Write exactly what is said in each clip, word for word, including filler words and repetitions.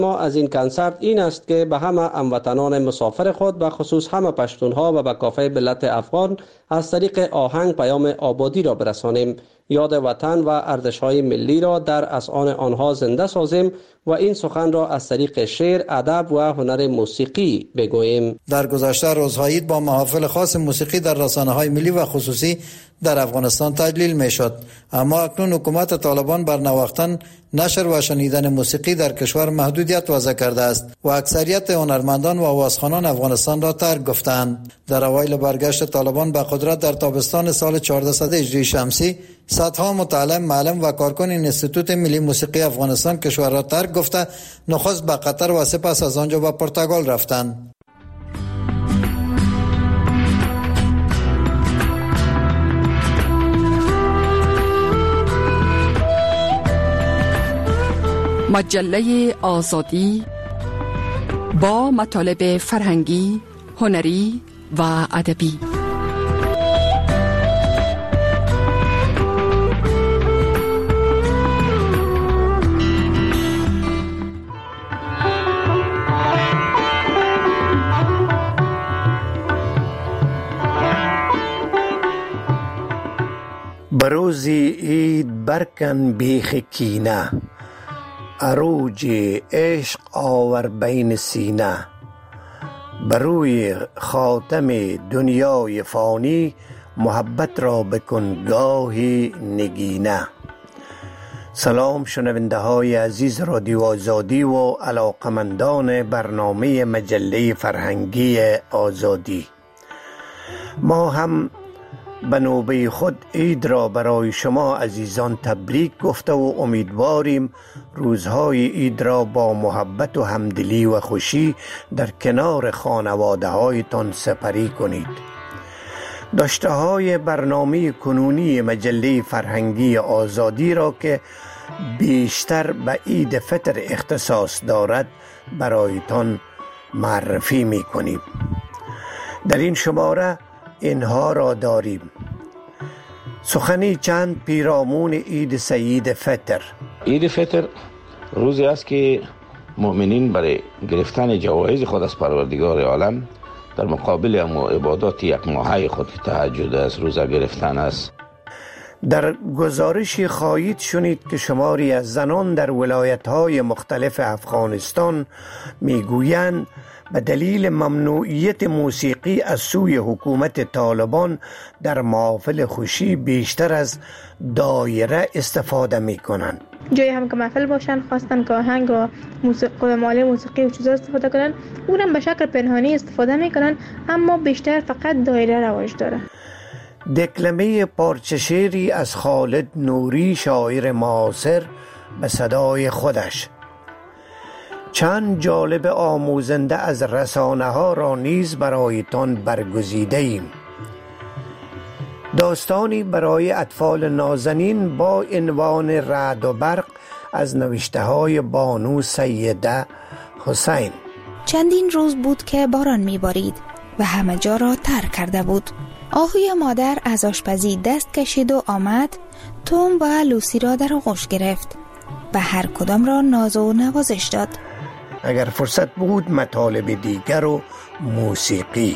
ما از این کنسرت این است که به همه هموطنان مسافر خود و خصوص همه پشتونها و به کافه ملت افغان از طریق آهنگ پیام آبادی را برسانیم، یاد وطن و ارزش‌های ملی را در اذهان آنها زنده سازیم و این سخن را از طریق شعر، ادب و هنر موسیقی بگوییم. در گذشته روزها عید با محافل خاص موسیقی در رسانه‌های ملی و خصوصی در افغانستان تجلیل می‌شد، اما اکنون حکومت طالبان بر نواختن، نشر و شنیدن موسیقی در کشور محدودیت وضع کرده است و اکثریت هنرمندان و آوازخوانان افغانستان را ترک گفتند. در اوایل برگشت طالبان به قدرت در تابستان سال چهاردهصد هجری شمسی، صدها متعلم، معلم و کارکن انستیتوت ملی موسیقی افغانستان کشور را ترک گفته نخست به قطر و سپس از آنجا به پرتغال رفتند. مجله آزادی با مطالب فرهنگی، هنری و ادبی. بروزی عید برکن بیخ کینه، عروج عشق آور بین سینه، بروی خاتم دنیای فانی، محبت را بکن گاهی نگینه. سلام شنونده های عزیز رادیو آزادی و علاقمندان برنامه مجله فرهنگی آزادی، ما هم به نوبه خود عید را برای شما عزیزان تبریک گفته و امیدواریم روزهای عید را با محبت و همدلی و خوشی در کنار خانواده هایتان سپری کنید. داشته های برنامه کنونی مجله فرهنگی آزادی را که بیشتر به عید فطر اختصاص دارد برایتان معرفی می کنیم. در این شماره اینها را داریم: سخنی چند پیرامون عید سعید فطر. عید فطر روزی است که مؤمنین برای گرفتن جوایز خود از پروردگار عالم در مقابل امو عبادات یک ماهه خود تهجد است، روزه گرفتن است. در گزارشی خواهید شنید که شماری از زنان در ولایت‌های مختلف افغانستان میگویند به دلیل ممنوعیت موسیقی از سوی حکومت طالبان در محافل خوشی بیشتر از دایره استفاده می کنند. جایی هم که محفل باشن خواستن که آهنگ و موسیقی مالی موسیقی و چیزا استفاده کنن، اونم به شکل پنهانی استفاده می کنن، اما بیشتر فقط دایره رواج داره. دکلمه پارچه شعری از خالد نوری شاعر معاصر به صدای خودش. چند جالب آموزنده از رسانه ها را نیز برایتان برگزیده ایم. داستانی برای اطفال نازنین با عنوان رعد و برق از نوشته های بانو سیده حسین. چندین روز بود که باران میبارید و همه جا را تر کرده بود. آهوی مادر از آشپزی دست کشید و آمد توم و لوسی را در آغوش گرفت و هر کدام را ناز و نوازش داد. اگر فرصت بود مطالب دیگر و موسیقی.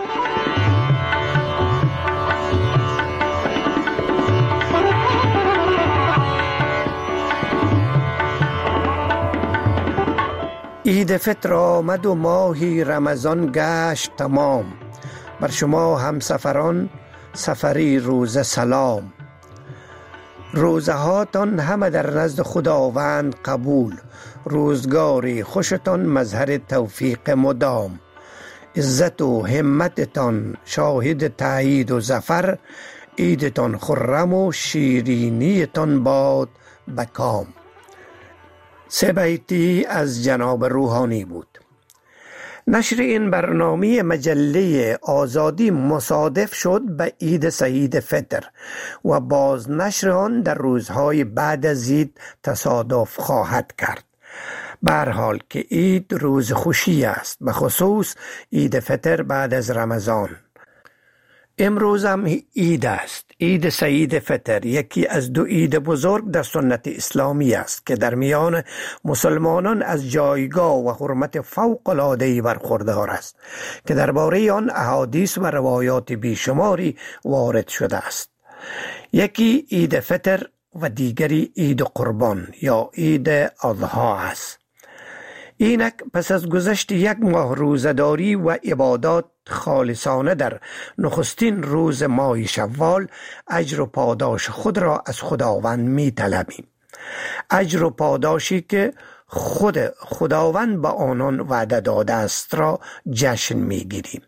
عید فطر آمد و ماهی رمضان گشت تمام، بر شما همسفران سفری روزه سلام. روزه هاتان همه در نزد خداوند قبول، روزگاری خوشتان مظهر توفیق مدام. عزت و همتتان شاهد تایید و ظفر، عیدتان خرم و شیرینیتان باد بکام. سه بیتی از جناب روحانی بود. نشر این برنامه مجله آزادی مصادف شد به عید سعید فطر و باز نشر آن در روزهای بعد از عید تصادف خواهد کرد. به هر حال که عید روز خوشی است، به خصوص عید فطر بعد از رمضان. امروز هم عید است. عید سعید فطر یکی از دو عید بزرگ در سنت اسلامی است که در میان مسلمانان از جایگاه و حرمت فوق العاده برخوردار است که درباره آن احادیث و روایات بیشماری وارد شده است. یکی عید فطر و دیگری عید قربان یا عید اضحی است. اینک پس از گذشت یک ماه روزداری و عبادات خالصانه در نخستین روز ماه شوال اجر و پاداش خود را از خداوند می طلبیم. اجر و پاداشی که خود خداوند به آنان وعده داده است را جشن می گیریم.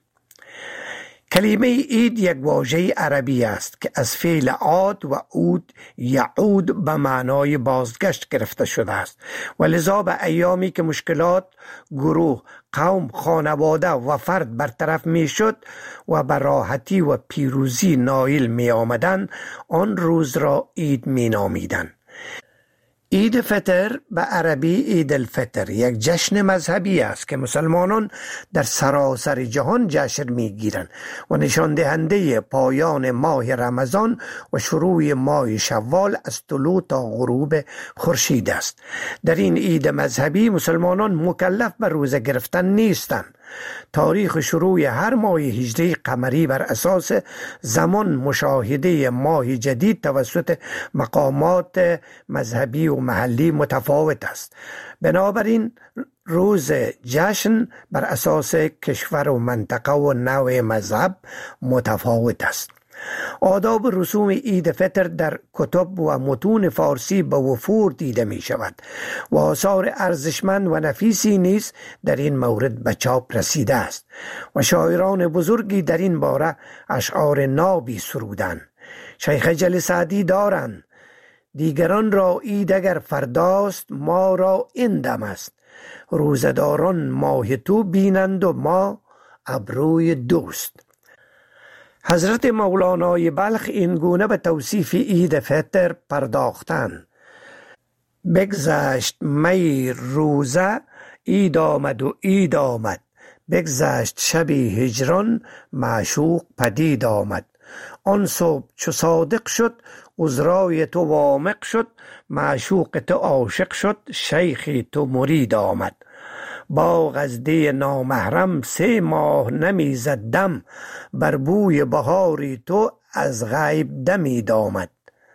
کلمه عید یک واژه عربی است که از فعل عاد و عود یعود به معنای بازگشت گرفته شده است و لذا به ایامی که مشکلات گروه، قوم، خانواده و فرد برطرف می شد و به راحتی و پیروزی نائل می آمدند آن روز را عید می نامیدند. عید فطر به عربی عید الفطر یک جشن مذهبی است که مسلمانان در سراسر جهان جشن می‌گیرند و نشان دهنده پایان ماه رمضان و شروع ماه شوال از طلوع تا غروب خورشید است. در این عید مذهبی مسلمانان مکلف به روزه گرفتن نیستند. تاریخ شروع هر ماه هجری قمری بر اساس زمان مشاهده ماه جدید توسط مقامات مذهبی و محلی متفاوت است. بنابراین روز جشن بر اساس کشور و منطقه و نوع مذهب متفاوت است. آداب رسوم عید فطر در کتب و متون فارسی به وفور دیده می شود و آثار ارزشمند و نفیسی نیز در این مورد به چاپ رسیده است و شاعران بزرگی در این باره اشعار نابی سرودند. شیخ جل سعدی دارند: دیگران را عید اگر فرداست ما را این دم است، روزداران ماه تو بینند و ما ابروی دوست. حضرت مولانای بلخ این گونه به توصیف عید فطر پرداختند: بگذشت می روزه عید آمد و عید آمد، بگذشت شبی هجران معشوق پدید آمد. آن صبح چو صادق شد عذرای تو وامق شد، معشوق تو عاشق شد شیخی تو مرید آمد. باغ از دی نامحرم سه ماه نمیزد دم، بر بوی بهاری تو از غیب دمید آمد.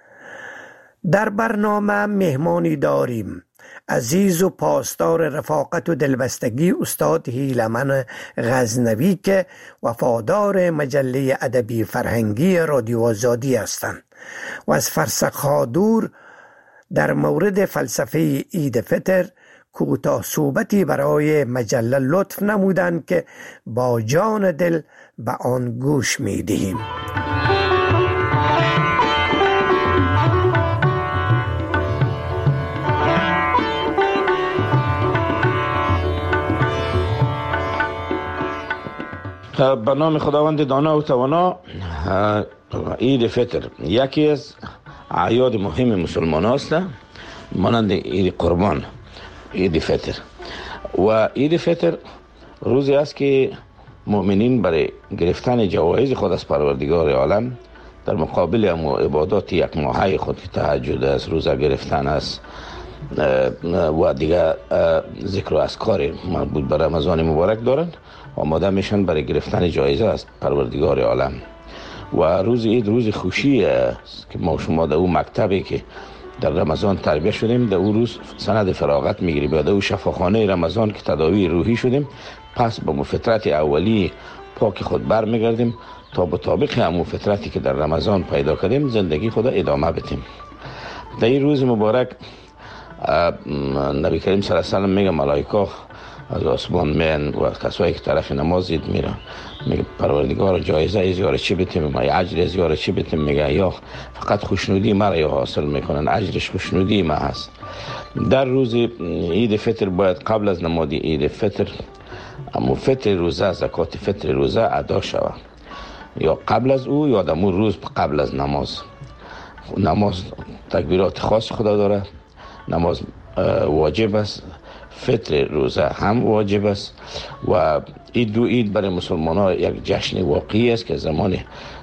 در برنامه مهمانی داریم عزیز و پاسدار رفاقت و دلبستگی استاد هیلمن غزنوی که وفادار مجله ادبی فرهنگی رادیو آزادی هستند و از فرسخ‌ها دور در مورد فلسفه عید فطر کوتاه صحبتی برای مجله لطف نمودند که با جان دل به آن گوش می دهیم. به نام خداوند دانا و توانا. عید فطر یکی از اعیاد مهم مسلمان است، مانند عید قربان. عید فطر و عید فطر روزی است که مؤمنین برای گرفتن جوایز خود از پروردگار عالم در مقابل هم عبادات یک ماهه خود که تهجد است، روزه گرفتن است و دیگر ذکر و اذکار مربوط به رمضان مبارک دارند، آماده میشن برای گرفتن جایزه از پروردگار عالم. و روز عید روز خوشی است که ما شما در اون مکتبی که در رمضان تربیت شدیم در اون روز سند فراغت میگیریم، یا در اون شفاخانه رمضان که تداوی روحی شدیم، پس با فطرت اولی پاک خود بر میگردیم تا به طابق همون فطرتی که در رمضان پیدا کردیم زندگی خود ادامه بدیم. در این روز مبارک نبی کریم صلی الله علیه و سلم میگه ملائکه از آسمان میان و کسایی که طرف نماز دید میرن، میگه پروردگار جایزه از یاره چی بتیم، ما اجر از یاره چی بتیم، میگه یا فقط خوشنودی مرا یا حاصل میکنن، اجرش خوشنودی ما هست. در روز عید فطر باید قبل از نماز عید فطر اما فطر روزه، زکات فطر روزه ادا شود، یا قبل از او یا دمون روز قبل از نماز. نماز تکبیرات خاص خدا داره، نماز واجب است، فطر روزه هم واجب است و این دو عید برای مسلمان ها یک جشن واقعی است که زمان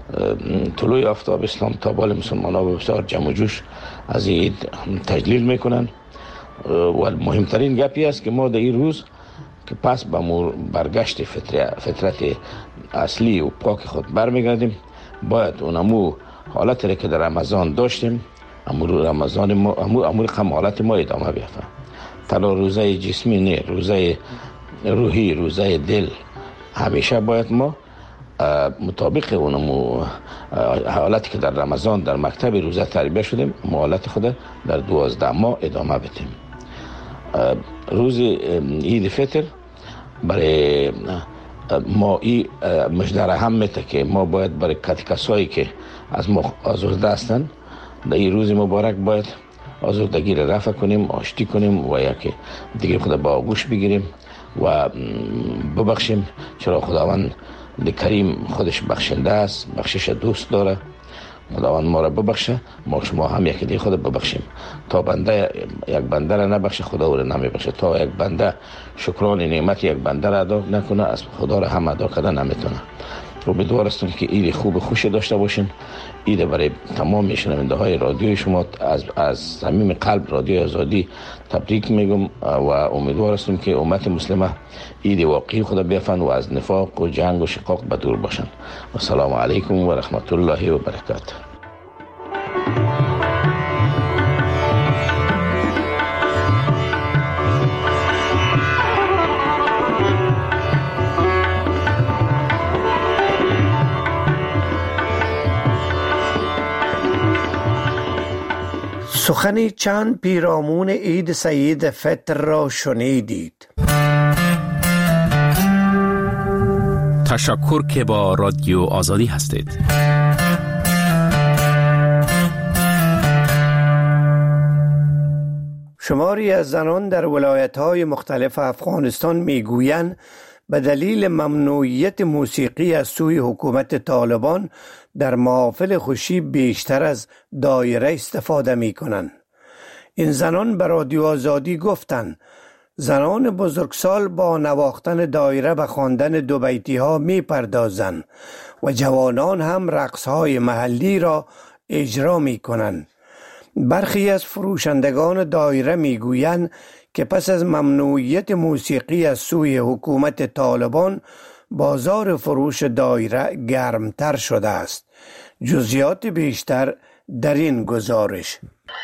طلوع آفتاب اسلام تا بال مسلمان ها بسیار جمع و جوش از عید تجلیل میکنن و مهمترین گپی است که ما در این روز که پس به برگشت فطرت اصلی و پاک خود برمیگردیم، باید اونمو حالت را که در رمضان داشتیم امور رمضان ما امور امور کم حالت ما ادامه بیافته. تنها روزه جسمی نه، روزه روحی، روزه دل همیشه باید ما مطابق اونمو حالتی که در رمضان در مکتب روزه تربیت شدیم ما حالت خود در دوازده ماه ادامه بدیم. روز عید فطر برای ما این مجدره هم میته که ما باید برای کسایی که از ما آزرده هستند در این روز مبارک باید آزردگی را رفع کنیم، آشتی کنیم و یکی دیگه خود با آغوش بگیریم و ببخشیم، چرا خداوند کریم خودش بخشنده است، بخشش دوست داره. خداوند ما را ببخشه، ما شما هم یکی دیگه خود ببخشیم. تا بنده یک بنده را نبخشه خدا او را نمیبخشه. تا یک بنده شکران نعمت یک بنده را ادا نکنه از خدا را هم ادا کردن نمیتونه. امیدوار هستم که عید خوب خوش داشته باشین. عید برای تمام شنونده های رادیوی شما از از صمیم قلب رادیو آزادی تبریک میگم و امیدوار هستم که امت مسلمه عید واقعی خدا بیافن و از نفاق و جنگ و شقاق به دور باشن. و السلام علیکم و رحمت الله و برکاته. سخن چند پیرامون عید سعید فطر را شنیدید. تشکر که با رادیو آزادی هستید. شماری از زنان در ولایت‌های مختلف افغانستان میگویند به دلیل ممنوعیت موسیقی از سوی حکومت طالبان در محافل خوشی بیشتر از دایره استفاده می کنند. این زنان به رادیو آزادی گفتند زنان بزرگسال با نواختن دایره به خواندن دو بیتی ها می پردازند و جوانان هم رقص های محلی را اجرا می کنند. برخی از فروشندگان دایره می گویند که پس از ممنوعیت موسیقی از سوی حکومت طالبان بازار فروش دایره گرمتر شده است. جزئیات بیشتر در این گزارش.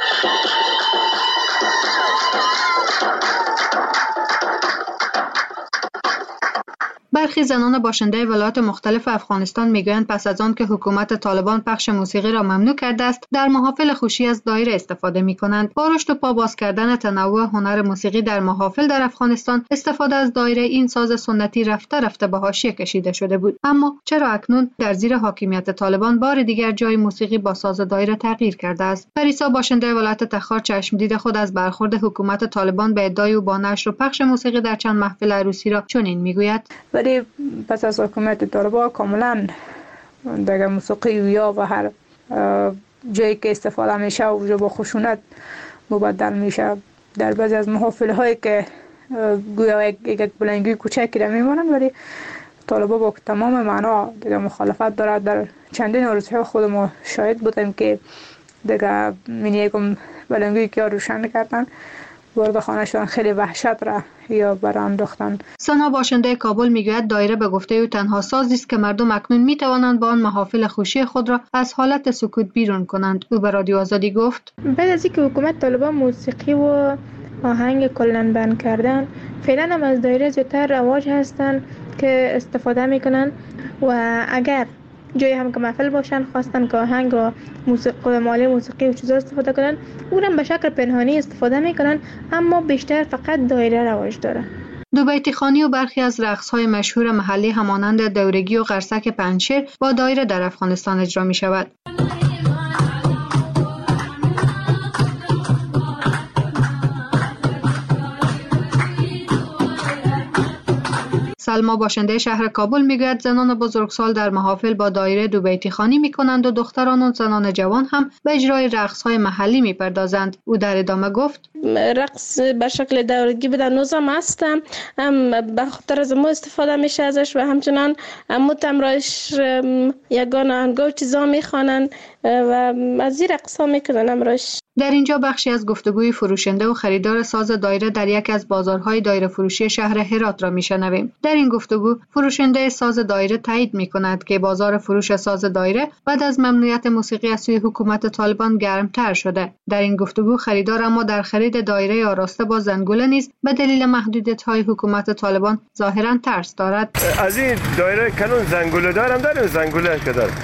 برخی زنان باشنده ولایات مختلف افغانستان میگویند پس از آن که حکومت طالبان پخش موسیقی را ممنوع کرده است در محافل خوشی از دایره استفاده می کنند. با رشد و پاباز کردن تنوع هنر موسیقی در محافل در افغانستان استفاده از دایره این ساز سنتی رفته رفته به حاشیه کشیده شده بود. اما چرا اکنون در زیر حاکمیت طالبان بار دیگر جای موسیقی با ساز دایره تغییر کرده است؟ پریسا باشنده ولایت تخار چشمدید خود از برخورد حکومت طالبان به ادعای او با نشر و پخش موسیقی در چند محفل عروسی را چنین میگوید: ولی پس از حکومت طالبان کاملا دیگه موسیقی یا و هر جایی که استفاده میشه و با خشونت مبدل میشه. در بعضی از محافل هایی که گویا یک, یک بلنگوی کوچکی را میمونن ولی طالبان با تمام معنا دیگه مخالفت دارد. در چندین عروسی ها خود ما شاهد بودیم که دیگه من یکم بلنگوی که روشن کردن وارد خانه شدن، خیلی وحشت را یا برانداختن. سنا باشنده کابل میگوید دایره به گفته او تنها سازی است که مردم اکنون میتوانند با آن محافل خوشی خود را از حالت سکوت بیرون کنند. او به رادیو آزادی گفت: بعد از اینکه حکومت طالبان موسیقی و آهنگ کلاً بند کردن، فعلا هم از دایره زیادتر رواج هستن که استفاده میکنن و اگر جایی هم که محفل باشن خواستن که آهنگ و موسیقی مالی موسیقی و چیزا استفاده کنن، اونم به شکل پنهانی استفاده میکنن، اما بیشتر فقط دایره رواج داره. دو بیتی خوانی و برخی از رقص‌های مشهور محلی همانند دورگی و قرصک پنجشیر با دایره در افغانستان اجرا می شود. سلما باشنده شهر کابل میگوید زنان بزرگسال در محافل با دایره دو بیتی خوانی میکنند و دختران و زنان جوان هم به اجرای رقص‌های محلی میپردازند. او در ادامه گفت رقص به شکل دورگی به نوزم هستم، هم به خاطر از ما استفاده میشه ازش و همچنان متم رایش یگان آهنگا و چیزا میخوانن و از این رقص ها میکنن امروز. در اینجا بخشی از گفتگوی فروشنده و خریدار ساز دایره در یکی از بازارهای دایره فروشی شهر هرات را میشنویم. در این گفتگو فروشنده ساز دایره تایید میکند که بازار فروش ساز دایره بعد از ممنوعیت موسیقی از سوی حکومت طالبان گرمتر شده. در این گفتگو خریدار اما در خرید دایره آراسته با زنگوله نیز به دلیل محدودیت‌های حکومت طالبان ظاهراً ترس دارد. از این دایره کنون زنگوله دارم دارم زنگوله که دارم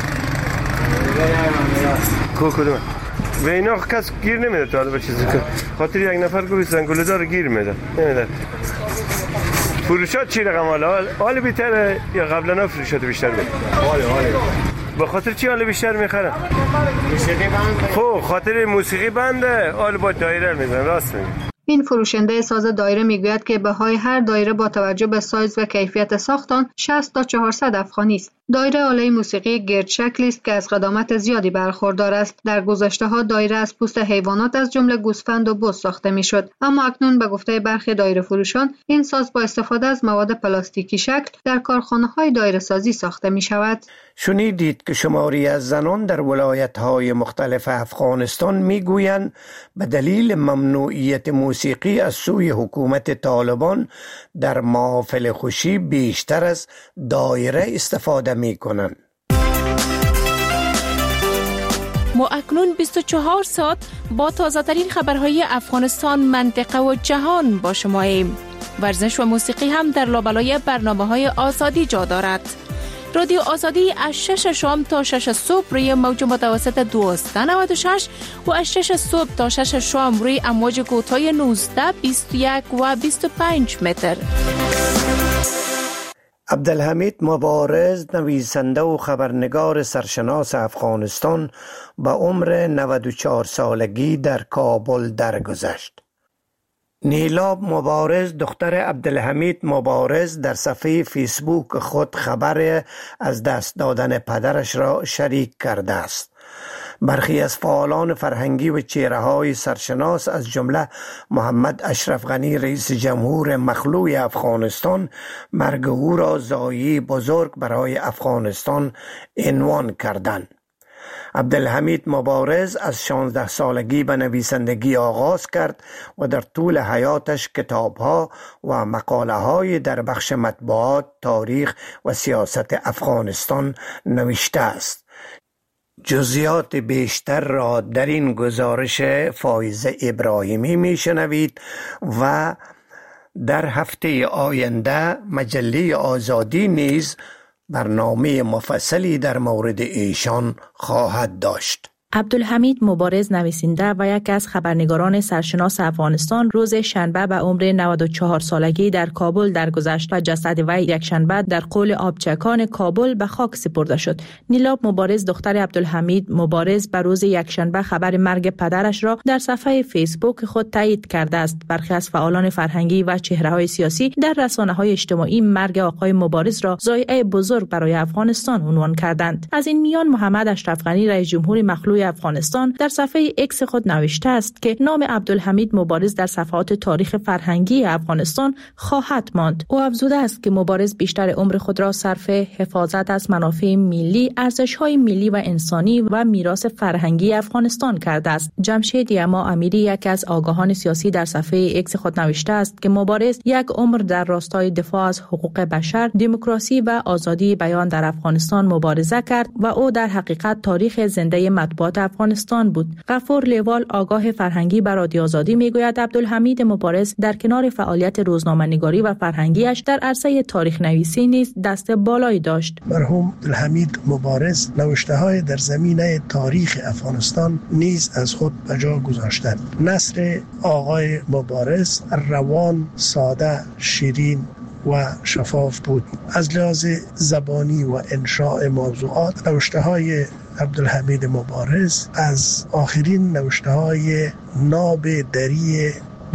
کو کدوم و اینا کس گیر نمیده تا به چیزی که خاطر یک نفر گوی زنگوله دار گیر میده نمیده. فروشات چی رقم حالا حال بیشتر یا قبلا فروشات بیشتر بود؟ حال حال به خاطر چی حال بیشتر میخرن؟ موسیقی بنده. خب خاطر موسیقی بنده حال با دایره میزنن. راست میگی. این فروشنده ساز دایره میگوید که بهای هر دایره با توجه به سایز و کیفیت ساخت آن شصت تا چهارصد افغانی است. دایره آله موسیقی گرد شکلی است که از قدامت زیادی برخوردار است. در گذشته ها دایره از پوست حیوانات از جمله گوسفند و بز ساخته میشد، اما اکنون به گفته برخی دایره فروشان این ساز با استفاده از مواد پلاستیکی شکل در کارخانه های دایره سازی ساخته می شود. شنیدید که شماری از زنان در ولایت های مختلف افغانستان می گویند به دلیل ممنوعیت موسیقی از سوی حکومت طالبان در محافل خوشی بیشتر از دایره استفاده می کنند. ما اکنون بیست و چهار ساعت با تازه ترین خبرهای افغانستان، منطقه و جهان با شما ایم. ورزش و موسیقی هم در لابلای برنامه های آزادی جا دارد. رادیو آزادی از شش شام تا شش صبح روی موج متوسط دویست و نود و شش و از شش صبح تا شش شام روی امواج کوتاه نوزده، بیست و یک و بیست و پنج متر. عبدالحمید مبارز، نویسنده و خبرنگار سرشناس افغانستان، به عمر نود و چهار سالگی در کابل درگذشت. نیلاب مبارز، دختر عبدالحمید مبارز، در صفحه فیسبوک خود خبر از دست دادن پدرش را شریک کرده است. برخی از فعالان فرهنگی و چهره‌های سرشناس از جمله محمد اشرف غنی رئیس جمهور مخلوع افغانستان مرگ او را ضایعه‌ای بزرگ برای افغانستان عنوان کردند. عبدالحمید مبارز از شانزده سالگی به نویسندگی آغاز کرد و در طول حیاتش کتاب‌ها و مقاله‌های در بخش مطبوعات، تاریخ و سیاست افغانستان نوشته است. جزئیات بیشتر را در این گزارش فایزه ابراهیمی میشنوید و در هفته آینده مجله آزادی نیز برنامه مفصلی در مورد ایشان خواهد داشت. عبدالحمید مبارز، نویسنده و یکی از خبرنگاران سرشناس افغانستان، روز شنبه به عمر نود و چهار سالگی در کابل درگذشت و جسد وی یک شنبه در قول آبچکان کابل به خاک سپرده شد. نیلاب مبارز، دختر عبدالحمید مبارز، به روز یک شنبه خبر مرگ پدرش را در صفحه فیسبوک خود تایید کرده است. برخی از فعالان فرهنگی و چهره‌های سیاسی در رسانه‌های اجتماعی مرگ آقای مبارز را ضایعه بزرگ برای افغانستان عنوان کردند. از این میان محمد اشرف غنی رئیس جمهور مخلوع افغانستان در صفحه اکس خود نوشته است که نام عبدالحمید مبارز در صفحات تاریخ فرهنگی افغانستان خواهد ماند. او افزوده است که مبارز بیشتر عمر خود را صرف حفاظت از منافع ملی، ارزش‌های ملی و انسانی و میراث فرهنگی افغانستان کرده است. جمشید یما امیری، یکی از آگاهان سیاسی، در صفحه اکس خود نوشته است که مبارز یک عمر در راستای دفاع از حقوق بشر، دموکراسی و آزادی بیان در افغانستان مبارزه کرد و او در حقیقت تاریخ زنده مطبوعات افغانستان بود. غفور لیوال، آگاه فرهنگی، بر رادیو آزادی میگوید عبدالحمید مبارز در کنار فعالیت روزنامه‌نگاری و فرهنگیش در عرصه تاریخ نویسی نیز دست بالایی داشت. مرحوم عبدالحمید مبارز نوشته‌های در زمینه تاریخ افغانستان نیز از خود به جا گذاشتند. نثر آقای مبارز روان، ساده، شیرین و شفاف بود. از لحاظ زبانی و انشاء موضوعات نوشته‌های عبدالحمید مبارز از آخرین نوشته‌های ناب دری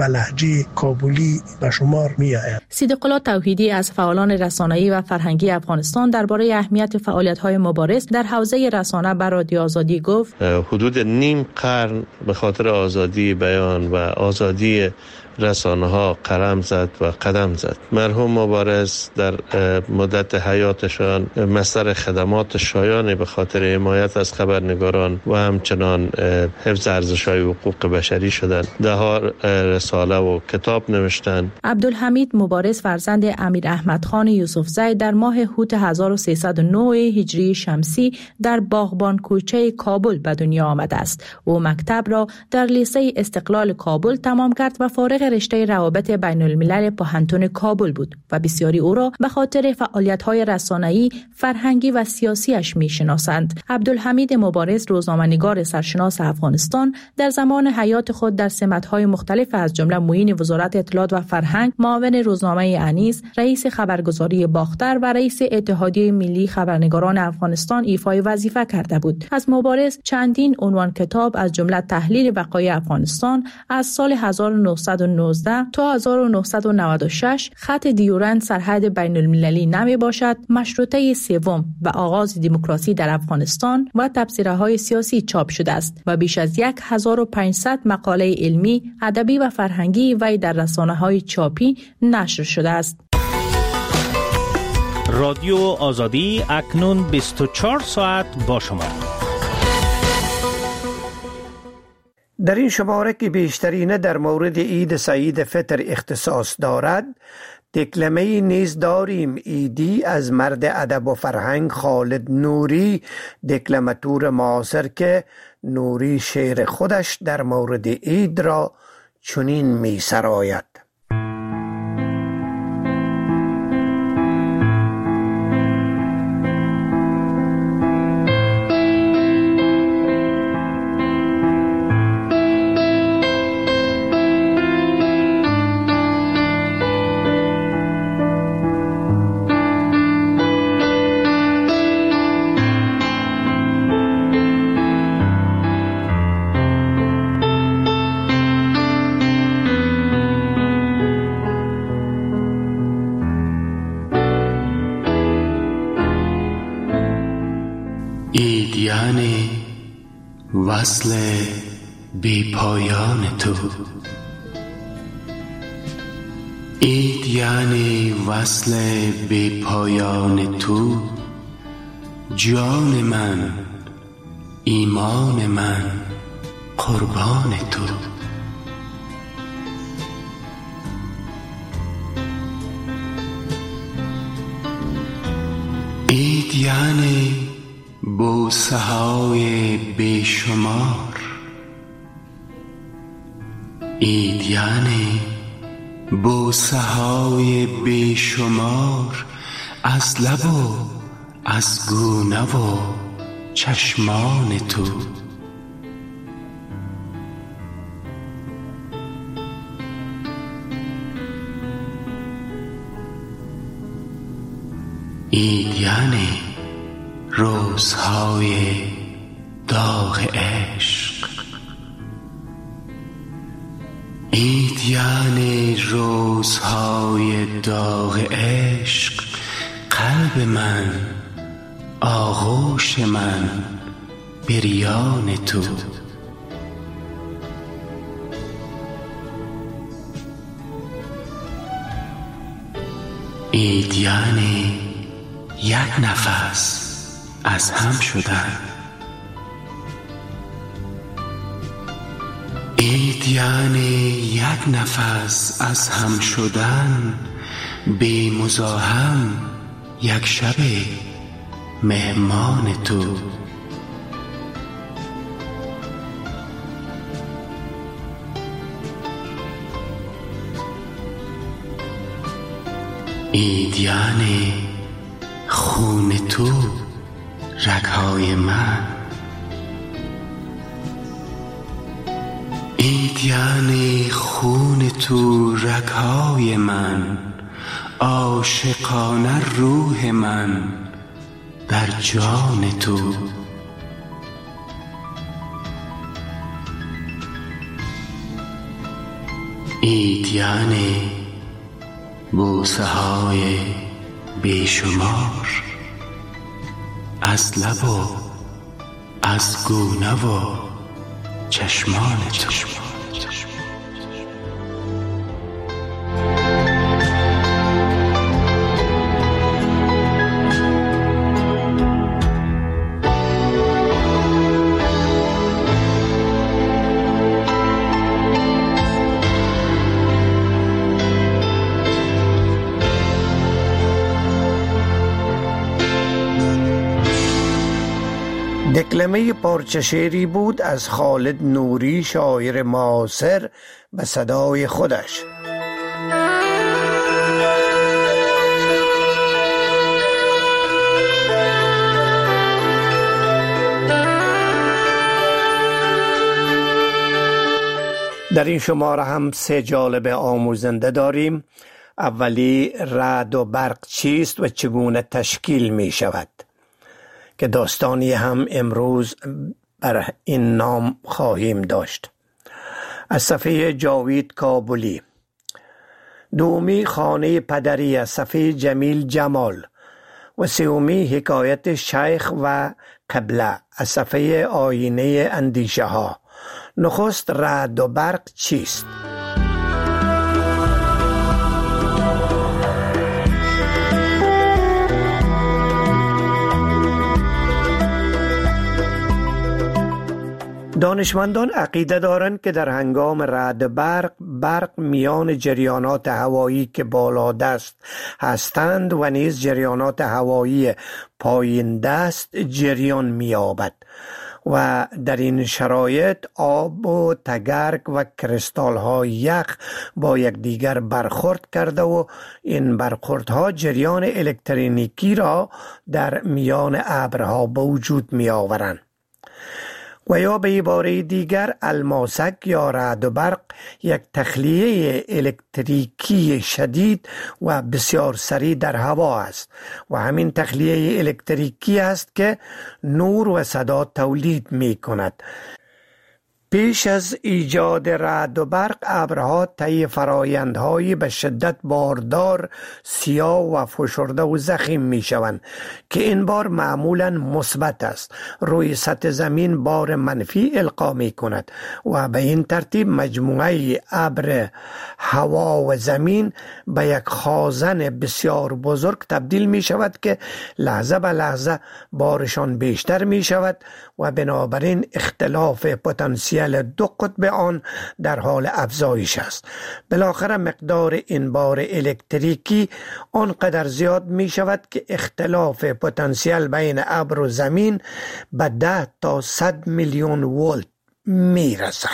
به لهجه کابلی به شمار می آید. صدیق الله توحیدی از فعالان رسانه‌ای و فرهنگی افغانستان درباره اهمیت فعالیت‌های مبارز در حوزه رسانه بر رادیو آزادی گفت: حدود نیم قرن به خاطر آزادی بیان و آزادی رسانه ها قلم زد و قدم زد. مرحوم مبارز در مدت حیاتشان مصدر خدمات شایانی به خاطر حمایت از خبرنگاران و همچنان حفظ ارزش‌های حقوق بشری شدند. ده ها رساله و کتاب نوشتند. عبدالحمید مبارز فرزند امیر احمد خان یوسف زی در ماه هوت هزار و سیصد و نه هجری شمسی در باغبان کوچه کابل به دنیا آمده است. او مکتب را در لیسه استقلال کابل تمام کرد و فارغ رشته روابط بین الملل پوهنتون کابل بود و بسیاری او را به خاطر فعالیت‌های رسانه‌ای، فرهنگی و سیاسیش می‌شناسند. عبدالحمید مبارز روزنامه‌نگار سرشناس افغانستان در زمان حیات خود در سمت‌های مختلف از جمله معین وزارت اطلاعات و فرهنگ، معاون روزنامه انیس، رئیس خبرگزاری باختر و رئیس اتحادیه ملی خبرنگاران افغانستان ایفای وظیفه کرده بود. از مبارز چندین عنوان کتاب از جمله تحلیل وقایع افغانستان از سال هزار و نهصد و نوزده تا هزار و نهصد و نود و شش، خط دیورند سرحد بین المللی نمی باشد، مشروطه سوم و آغاز دموکراسی در افغانستان و تبصره‌های سیاسی چاپ شده است و بیش از هزار و پانصد مقاله علمی، ادبی و فرهنگی وی در رسانه‌های چاپی نشر شده است. رادیو آزادی اکنون بیست و چهار ساعت با شما. در این شماره که بیشترینه در مورد عید سعید فطر اختصاص دارد، دکلمه نیز داریم ایدی از مرد ادب و فرهنگ خالد نوری، دکلماتور معاصر که نوری شعر خودش در مورد عید را چنین می سراید: وصل بی پایان تو، عید یعنی وصل بی پایان تو، جان من، ایمان من، قربان تو. عید یعنی بوسه های بیشمار، عید یعنی بوسه های بیشمار از لب و از گونه و چشمان تو. عید یعنی روزهای داغ عشق، عید یعنی روزهای داغ عشق، قلب من، آغوش من، بریان تو. عید یعنی یک نفس از هم شدن، عید یعنی یک نفس از هم شدن، بی مزاحم یک شب مهمان تو. عید یعنی خون تو رگهای من، عید یعنی خون تو رگهای من، عاشقانه روح من در جان تو. ایت یعنی بوسه های بیشمار از لب و از گونه و چشمان تو. دکلمه پارچه شعری بود از خالد نوری، شاعر معاصر، به صدای خودش. در این شماره هم سه جالب آموزنده داریم. اولی، رعد و برق چیست و چگونه تشکیل می شود، که داستانی هم امروز بر این نام خواهیم داشت. از صفحه جاوید کابلی. دومی، خانه پدری از صفحه جمیل جمال. و سومی، حکایت شیخ و قبله از صفحه آینه اندیشه ها. نخست، رعد و برق چیست؟ دانشمندان عقیده دارند که در هنگام رعد برق، برق میان جریانات هوایی که بالا دست هستند و نیز جریانات هوایی پایین دست جریان می‌یابد و در این شرایط آب و تگرگ و کریستال های یخ با یکدیگر برخورد کرده و این برخوردها جریان الکتریکی را در میان ابرها به وجود می آورند. و یا به عباره دیگر، الماسک یا رعد و برق یک تخلیه الکتریکی شدید و بسیار سریع در هوا است و همین تخلیه الکتریکی است که نور و صدا تولید می کند. پیش از ایجاد رعد و برق، ابرها طی فرایندهایی به شدت باردار، سیاه و فشرده و ضخیم می شوند که این بار معمولا مثبت است. روی سطح زمین بار منفی القا می کند و به این ترتیب مجموعه ابر، هوا و زمین به یک خازن بسیار بزرگ تبدیل می شود که لحظه به لحظه بارشان بیشتر می شود و بنابراین اختلاف پتانسیل دو قطب آن در حال افزایش است. بالاخره مقدار این بار الکتریکی آنقدر زیاد می شود که اختلاف پتانسیل بین ابر و زمین به ده تا صد میلیون ولت می رسد.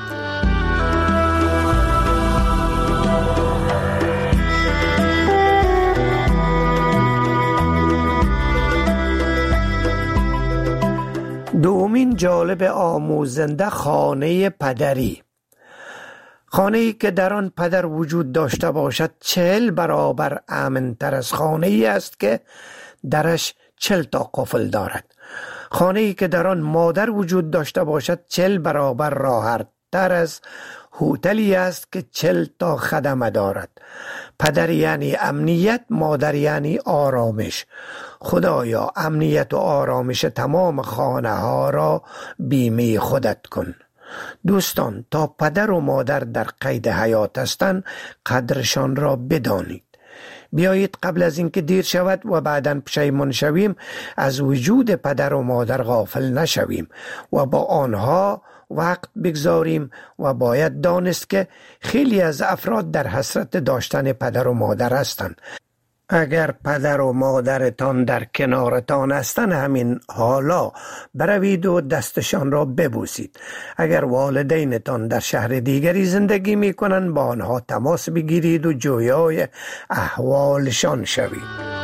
دومین جالب آموزنده، خانه پدری. خانه‌ای که در آن پدر وجود داشته باشد چهل برابر امن‌تر از خانه‌ای است که درش چهل تا قفل دارد. خانه‌ای که در آن مادر وجود داشته باشد چهل برابر راحت‌تر از هتلی است که چهل تا خدمه دارد. پدر یعنی امنیت، مادر یعنی آرامش. خدایا امنیت و آرامش تمام خانه ها را بیمه خودت کن. دوستان، تا پدر و مادر در قید حیات هستند قدرشان را بدانید. بیایید قبل از اینکه دیر شود و بعداً پشیمان شویم از وجود پدر و مادر غافل نشویم و با آنها وقت بگذاریم و باید دانست که خیلی از افراد در حسرت داشتن پدر و مادر هستند. اگر پدر و مادرتان در کنارتان هستند همین حالا بروید و دستشان را ببوسید. اگر والدینتان در شهر دیگری زندگی می کنند با آنها تماس بگیرید و جویای احوالشان شوید.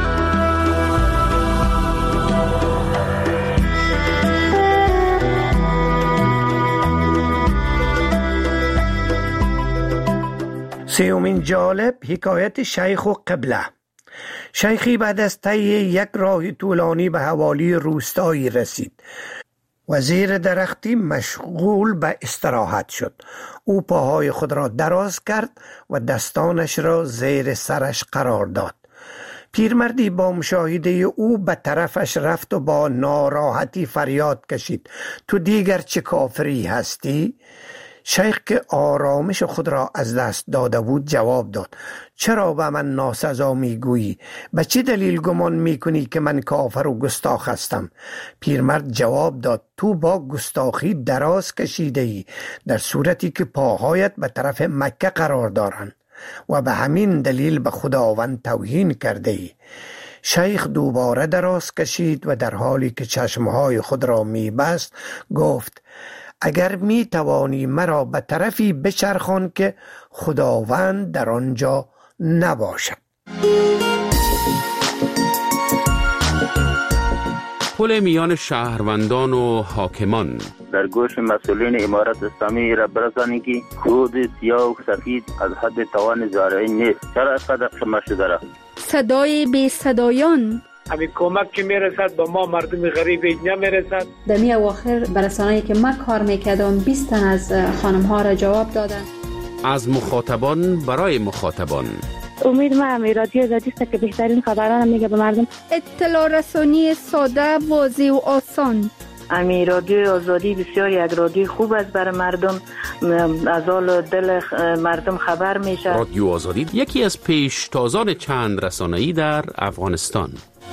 سیومین جالب، حکایت شیخ و قبله. شیخی بعد از طی یک راه طولانی به حوالی روستایی رسید. و زیر درختی مشغول به استراحت شد. او پاهای خود را دراز کرد و دستانش را زیر سرش قرار داد. پیرمردی با مشاهده او به طرفش رفت و با ناراحتی فریاد کشید: تو دیگر چه کافری هستی؟ شیخ که آرامش خود را از دست داده بود جواب داد: چرا به من ناسزا میگویی؟ به چه دلیل گمان میکنی که من کافر و گستاخ هستم؟ پیرمرد جواب داد: تو با گستاخی دراز کشیده ای، در صورتی که پاهایت به طرف مکه قرار دارند و به همین دلیل به خداوند توهین کرده ای. شیخ دوباره دراز کشید و در حالی که چشمهای خود را میبست گفت: اگر می توانی مرا به طرفی بچرخان که خداوند در آنجا نباشد. پل میان شهروندان و حاکمان. در گوش مسئولین امارت اسلامی را برسانی که خود سیاه و سفید از حد توان زارعین نیست. چرا اینقدر شما شده را؟ صدای بی صدایان. همین کمک که میرسد با ما مردم غریب نمیرسد. در می اواخر برسانه‌ای که من کار میکردم بیست تن از خانم ها را جواب دادن. از مخاطبان برای مخاطبان. امید ما امی رادیو آزادی است که بهترین خبران میگه به مردم. اطلاع رسانی ساده، واضح و آسان. امی رادیو آزادی بسیار یک رادیو خوب است برای مردم، از حال دل مردم خبر میشه. رادیو آزادی یکی از پیشتازان چند رسانه‌ای در افغانستان.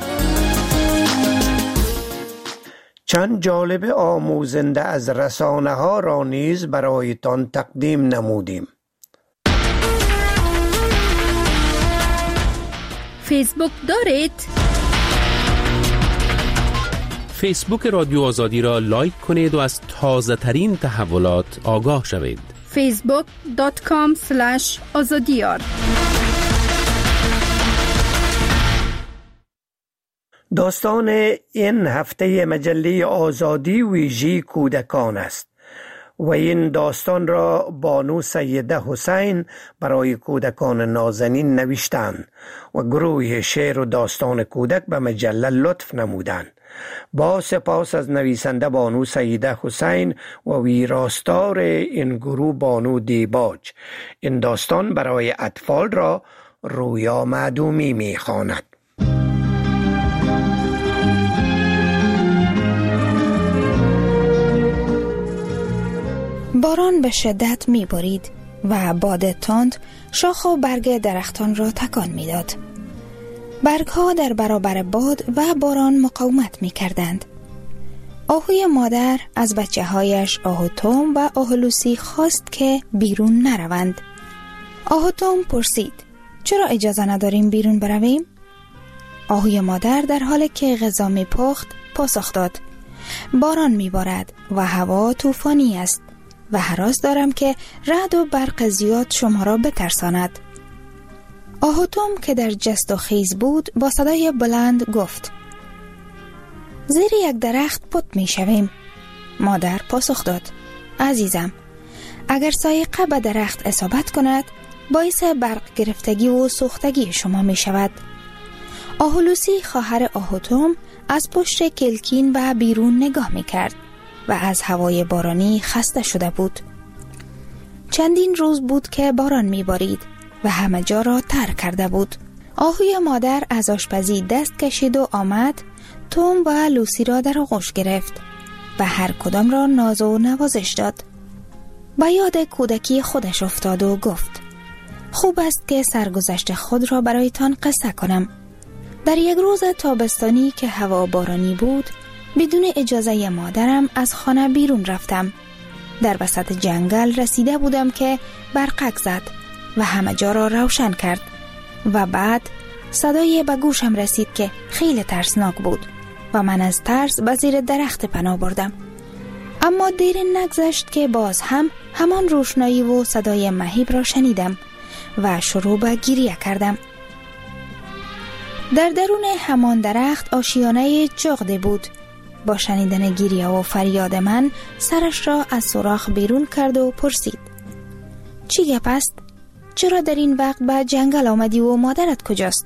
چند جالب آموزنده از رسانه ها را نیز برایتان تقدیم نمودیم. فیسبوک دارید؟ فیسبوک رادیو آزادی را لایک کنید و از تازه ترین تحولات آگاه شوید. فیسبوک دات کام اسلش آزادیار. داستان این هفته مجله آزادی ویژه کودکان است و این داستان را بانو سیده حسین برای کودکان نازنین نوشتند و گروه شعر و داستان کودک به مجله لطف نمودند. با سپاس از نویسنده بانو سیده حسین و ویراستار این گروه بانو دیباج. این داستان برای اطفال را رویا معدومی می خواند. باران به شدت می بارید و باد تند شاخ و برگ درختان را تکان می داد. برگ ها در برابر باد و باران مقاومت می کردند. آهوی مادر از بچه هایش آهوتوم و آهولوسی خواست که بیرون نروند. آهوتوم پرسید: چرا اجازه نداریم بیرون برویم؟ آهوی مادر در حالی که غذا می پخت پاسخ داد: باران می بارد و هوا طوفانی است و هراس دارم که رعد و برق زیاد شما را بترساند. آهوتوم که در جست و خیز بود با صدای بلند گفت: زیر یک درخت پت می شویم. مادر پاسخ داد: عزیزم، اگر سایقه به درخت اصابت کند باعث برق گرفتگی و سوختگی شما می شود. آهولوسی خواهر آهوتوم از پشت کلکین و بیرون نگاه می کرد و از هوای بارانی خسته شده بود. چندین روز بود که باران می بارید و همه جا را تر کرده بود. آهوی مادر از آشپزی دست کشید و آمد توم و لوسی را در آغوش گرفت و هر کدام را ناز و نوازش داد. به یاد کودکی خودش افتاد و گفت: خوب است که سرگذشت خود را برایتان قصه کنم. در یک روز تابستانی که هوا بارانی بود، بدون اجازه مادرم از خانه بیرون رفتم. در وسط جنگل رسیده بودم که برقک زد و همه جا را روشن کرد و بعد صدای به گوشم رسید که خیلی ترسناک بود و من از ترس به زیر درخت پناه بردم. اما دیر نگذشت که باز هم همان روشنایی و صدای مهیب را شنیدم و شروع به گریه کردم. در درون همان درخت آشیانه جغده بود. با شنیدن گریه و فریاد من سرش را از سوراخ بیرون کرد و پرسید: چی گپ است؟ چرا در این وقت به جنگل آمدی و مادرت کجاست؟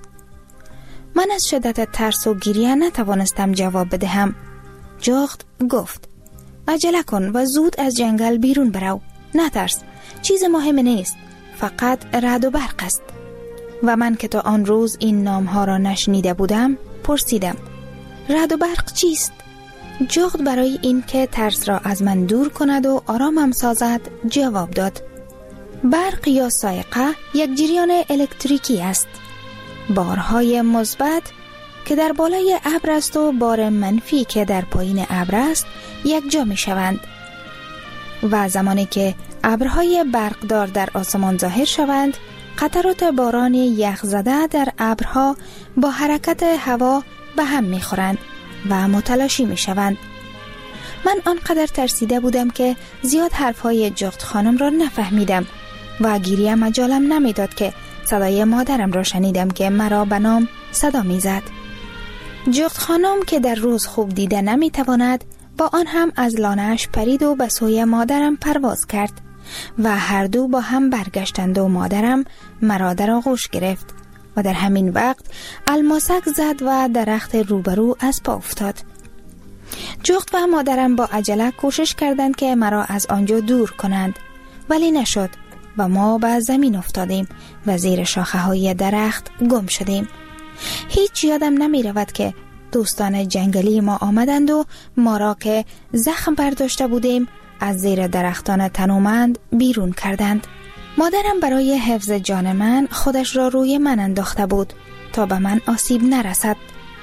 من از شدت ترس و گریه نتوانستم جواب بدهم. جغد گفت: عجله کن و زود از جنگل بیرون برو. نترس، چیز مهم نیست، فقط رعد و برق است. و من که تا آن روز این نامها را نشنیده بودم پرسیدم رعد و برق چیست؟ جغد برای این که ترس را از من دور کند و آرامم سازد جواب داد برق یا صاعقه یک جریان الکتریکی است. بارهای مثبت که در بالای ابر است و بار منفی که در پایین ابر است یک جا می شوند و زمانی که ابرهای برقدار در آسمان ظاهر شوند قطرات باران یخ زده در ابرها با حرکت هوا به هم می خورند و متلاشی می شوند. من آنقدر ترسیده بودم که زیاد حرفهای جغد خانم را نفهمیدم و گریه مجالم نمیداد که صدای مادرم را شنیدم که مرا به نام صدا می زد. جغد خانم که در روز خوب دیده نمی تواند با آن هم از لانه‌اش پرید و به سوی مادرم پرواز کرد و هر دو با هم برگشتند و مادرم مرا در آغوش گرفت و در همین وقت الماسک زد و درخت روبرو از پا افتاد. جغد و مادرم با عجله کوشش کردند که مرا از آنجا دور کنند ولی نشد و ما به زمین افتادیم و زیر شاخه های درخت گم شدیم. هیچ یادم نمی رود که دوستان جنگلی ما آمدند و ما را که زخم برداشته بودیم از زیر درختان تنومند بیرون کردند. مادرم برای حفظ جان من خودش را روی من انداخته بود تا به من آسیب نرسد.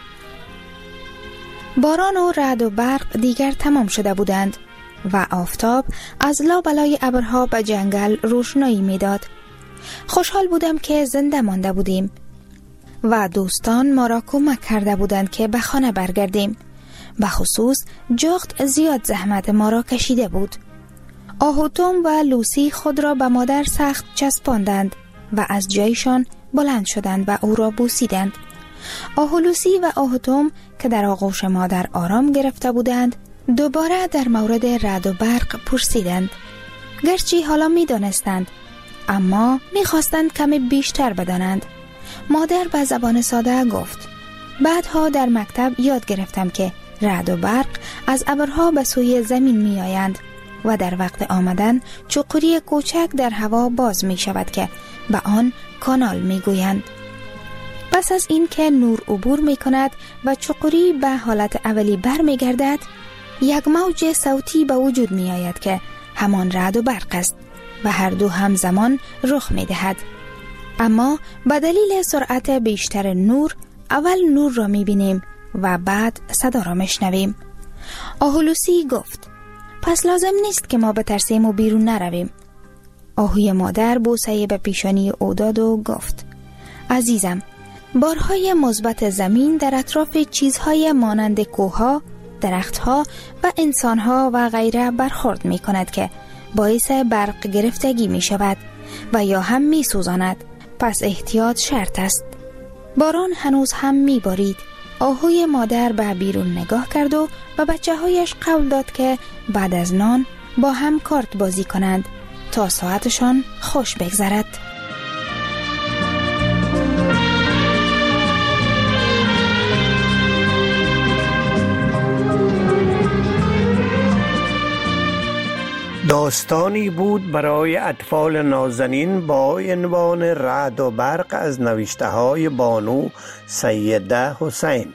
باران و رعد و برق دیگر تمام شده بودند و آفتاب از لابلای ابرها به جنگل روشنایی میداد. خوشحال بودم که زنده مانده بودیم و دوستان ما را کمک کرده بودند که به خانه برگردیم. به خصوص جغد زیاد زحمت ما را کشیده بود. آهوتوم و لوسی خود را به مادر سخت چسباندند و از جایشان بلند شدند و او را بوسیدند. آهو لوسی و آهوتوم که در آغوش مادر آرام گرفته بودند دوباره در مورد رعد و برق پرسیدند. گرچه حالا می دانستند اما می خواستند کمی بیشتر بدانند. مادر به زبان ساده گفت بعدها در مکتب یاد گرفتم که رعد و برق از ابرها به سوی زمین می آیند و در وقت آمدن چقوری کوچک در هوا باز می شود که به آن کانال می گویند. پس از این که نور عبور می کند و چقوری به حالت اولی بر می گردد یک موج صوتی به وجود می آید که همان رعد و برق است و هر دو همزمان رخ می دهد. اما به دلیل سرعت بیشتر نور اول نور را می بینیم و بعد صدا را می شنویم. آهو لوسی گفت پس لازم نیست که ما بترسیم و بیرون نرویم. آهوی مادر بوسه‌ای به پیشانی او داد و گفت عزیزم، بارهای مثبت زمین در اطراف چیزهای مانند کوه‌ها، درختها و انسانها و غیره برخورد می کند که باعث برق گرفتگی می شود و یا هم می سوزاند. پس احتیاط شرط است. باران هنوز هم می بارید. آهوی مادر به بیرون نگاه کرد و به بچه هایش قول داد که بعد از نان با هم کارت بازی کنند تا ساعتشان خوش بگذرد. داستانی بود برای اطفال نازنین با عنوان رعد و برق از نوشته های بانو سیده حسین.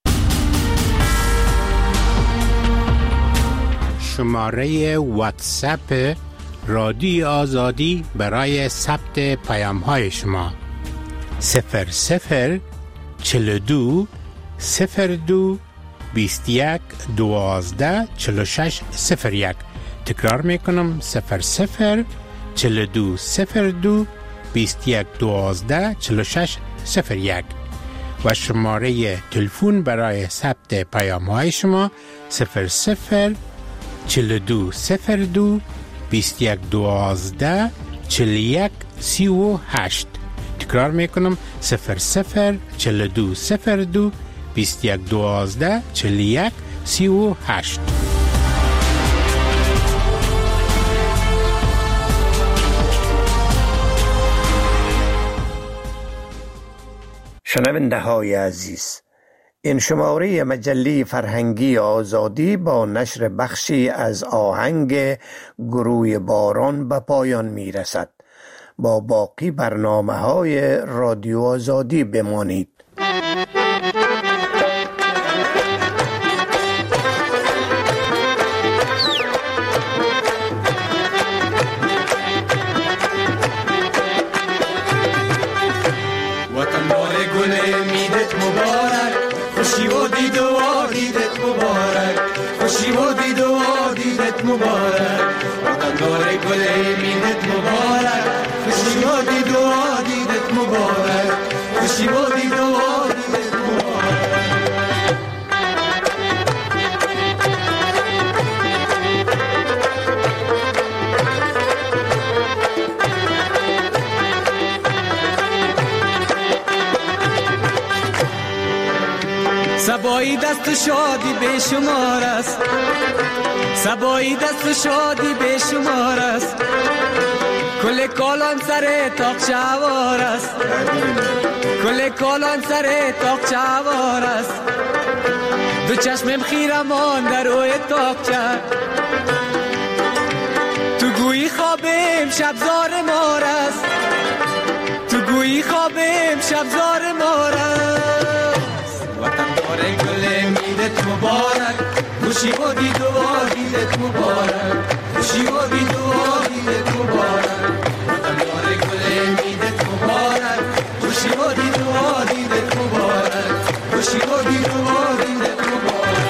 شماره واتساپ رادیو آزادی برای ثبت پیام های شما صفر صفر چل دو صفر دو بیست یک دوازده چل شش صفر یک. تکرار میکنم صفر صفر چل دو صفر دو بیست یک دوازده چل شش صفر یک و شماره تلفن برای ثبت پیام های شما صفر صفر چل دو صفر دو بیست یک دوازده چل یک سی و هشت. تکرار میکنم صفر صفر چل دو صفر دو بیست یک دوازده چل یک سی و هشت. شنونده های عزیز، این شماره مجله فرهنگی آزادی با نشر بخشی از آهنگ گروه باران به پایان می رسد. با باقی برنامه های رادیو آزادی بمانید. وطن بار گل میدت مبارک، خوشی و دید و دیدت مبارک، خوشی و دید و دیدت مبارک. وطن بار گل میدت مبارک، خوشی و دید و دیدت مبارک، خوشی و دید و دیدت مبارک. سبایی دست و شادی به شمار است، سبایی دست و شادی به شمار است. کل کالان سر تاق چوار است، کل کالان سر تاق چوار است. دو چشمم خیرمان در روی تاق چه، تو گویی خوابم شب زار مار است، تو گویی خوابم شب زار مار است. وطن داره گل میدت مبارک، خوشی و دید و دیدت مبارک، خوشی و دید و دیدت مبارک. وطن داره گل میدت مبارک، خوشی و دید و دیدت مبارک، خوشی و دید و دیدت مبارک.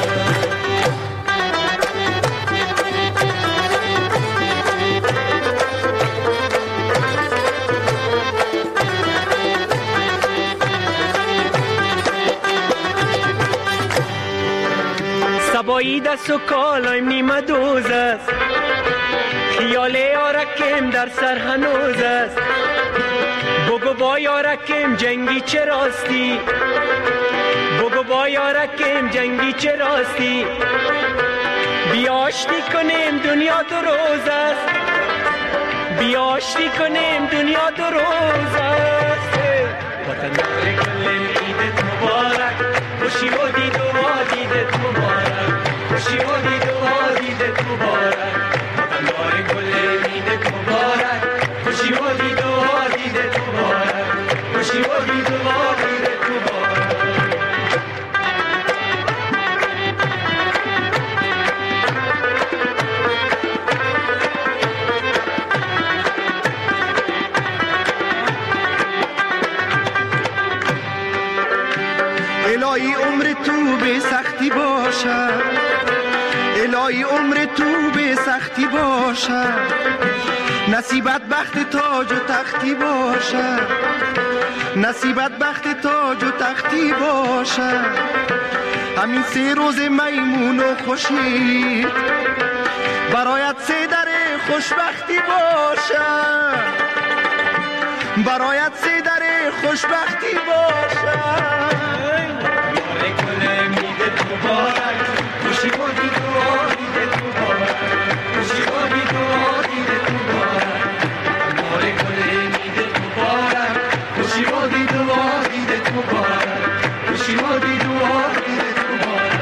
سبایی دست و کالایم نیمه دوز است، خیال یارکم در سر هنوز است. بگو با یارکم جنگی چه راستی، بگو با یارکم جنگی چه راستی. بیا آشتی کنیم دنیا دو روز است، بیا آشتی کنیم دنیا دو روز است. وطن داره گلم عیدت مبارک، خوشی و دید و دیدت مبارک، خوشی و دید و دیدت مبارک. وطن داره گلم عیدت مبارک، خوشی و دید و دیدت مبارک، خوشی و دید و دیدت مبارک. الهی عمر تو به سختی باشه، الهی عمر تو به سختی باشه. نصیبت بخت تاج و تختی باشه، نصیبت بخت تاج و تختی باشه. همین سه روز میمون و خوشی برایت سه در خوشبختی باشه، برایت سه در خوشبختی باشه. مبارک، خوشی و دید و دیدت مبارک، خوشی و دید و دیدت مبارک. مبارک گل میدت مبارک، خوشی و دید و دیدت مبارک، خوشی و دید و دیدت مبارک.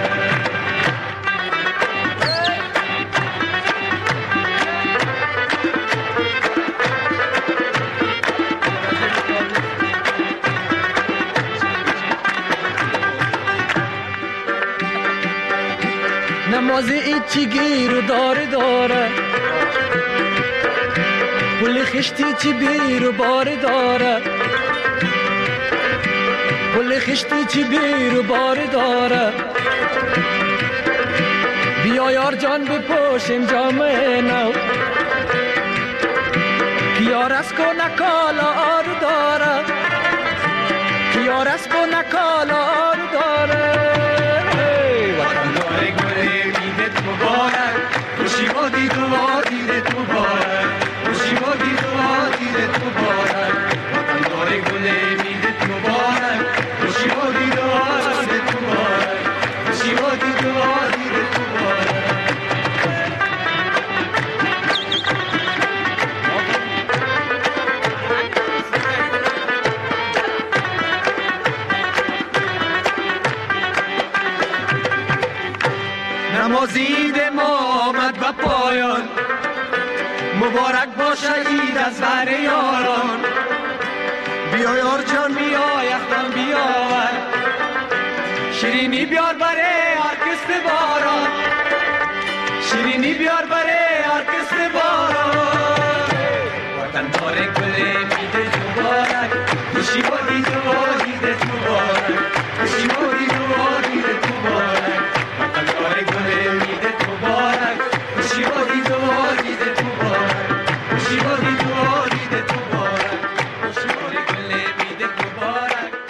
نماز ایچی گیر و داره داره، پل خشتی چی بیر و باره داره، پل خشتی چی بیر و باره داره. بیا یار جان بپوشیم جامعه نو، کیا رس کو نکالا آرو داره، کیا رس کو نکالا آرو داره. مبارک، خوشی و دید و دیدت مبارک، خوشی و دید و دیدت مبارک. وطن داره گل میدت مبارک، خوشی و دید و دیدت مبارک، خوشی و دید و دیدت مبارک. نازید ما آمد به پایان، مبارک باشه عید از بر یاران. بیا یار جان بیا یخدان بیاور، شیرینی بیار بره ارکست باران، شیرینی بیار بره ارکست باران. وطن داره گل میده مبارک، خوشی با دید و دید